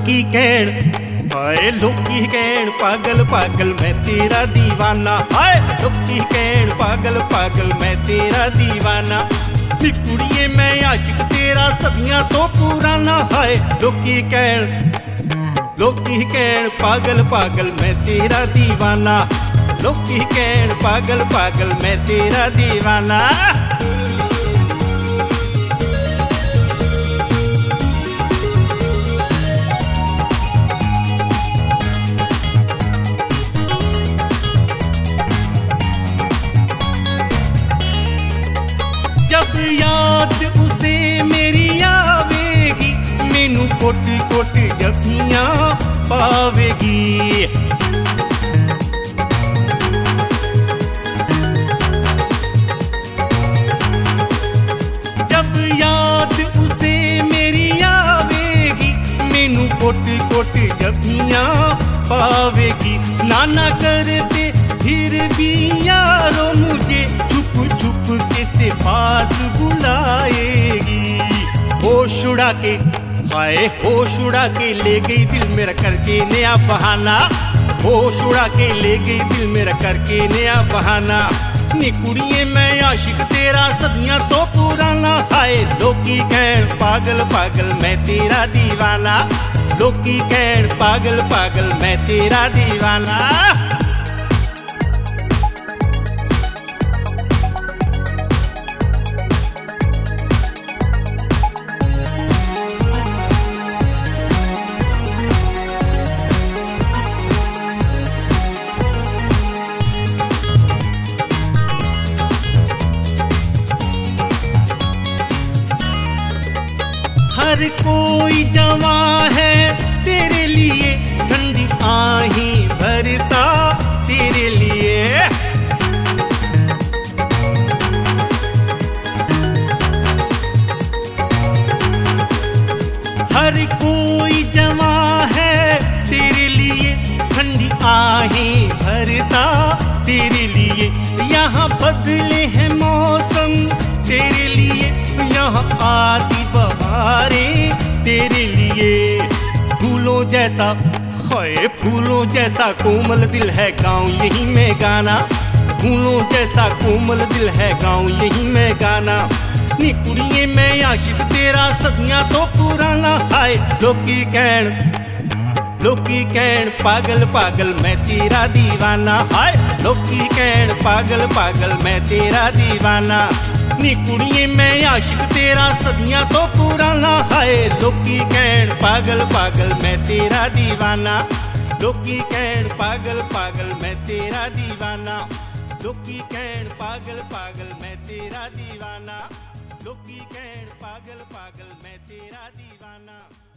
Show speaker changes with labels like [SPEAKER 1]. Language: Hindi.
[SPEAKER 1] लोकी कहण, हाय लोकी कहण पागल पागल मैं तेरा दीवाना, हाय लोकी कहण पागल पागल मैं तेरा दीवाना। नी कुड़िए मैं आशिक तेरा सदियां तो पुराना, हाय लोकी कहण पागल पागल मैं तेरा दीवाना, लोकी कहण पागल पागल मैं तेरा दीवाना। जब याद उसे मेरी आवेगी, मैनू कोट कोट जफियां पावेगी। जब याद उसे मेरी आवेगी, मैनू कोट कोट जफियां पावेगी। नाना करते फिर भी यारों मुझे चुप चुप के से पास बुलाएगी। होश उड़ा के, हाय होश उड़ा के ले गई दिल मेरा करके नया बहाना, होश उड़ा के ले गई दिल मेरा करके नया बहाना। नी कुड़िए मैं आशिक तेरा सदियां तो पुराना, हाय लोकी कहण पागल पागल मैं तेरा दीवाना, लोकी कहण पागल पागल मैं तेरा दीवाना। हर कोई जवां है तेरे लिए, ठंडी आहें भरता तेरे लिए। हर कोई जवां है तेरे लिए, ठंडी आहें भरता तेरे लिए। यहाँ बदले हैं मौसम तेरे लिए, यहाँ आती बहारें तेरे लिए। फूलों जैसा, हाय फूलों जैसा कोमल दिल है गाऊं यही मैं गाना, फूलों जैसा कोमल दिल है गाऊं यही मैं गाना। नी कुड़िए मैं आशिक तेरा सदियां तो पुराना, हाय लोकी कहण पागल पागल मैं तेरा दीवाना, हाय लोकी कहण पागल पागल मैं तेरा दीवाना। नी कुड़िए मैं आशिक तेरा सदियां तो पुराना, हाय लोकी कहण पागल पागल मैं तेरा दीवाना, लोकी कहण पागल पागल मैं तेरा दीवाना, लोकी कहण पागल पागल मैं तेरा दीवाना, लोकी कहण पागल पागल मैं तेरा दीवाना।